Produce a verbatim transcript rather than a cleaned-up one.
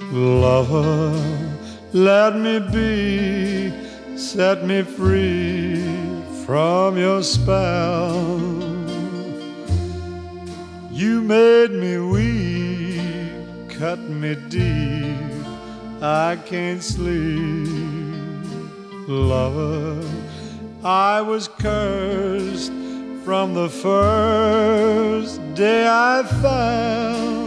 Lover, let me be, set me free from your spell. You made me weep, cut me deep, I can't sleep. Lover, I was cursed from the first day I fell.